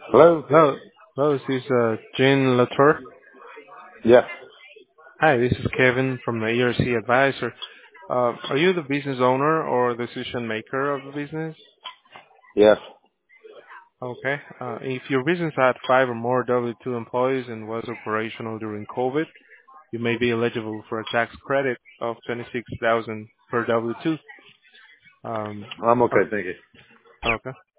Hello? Hello, hello, this is Jean Latour. Yes. Hi, this is Kevin from the ERC Advisor. Are you the business owner or decision maker of the business? Yes. Okay. If your business had 5 or more W-2 employees and was operational during COVID, you may be eligible for a tax credit of 26,000 per W-2. Um, I'm okay, uh, thank you. okay.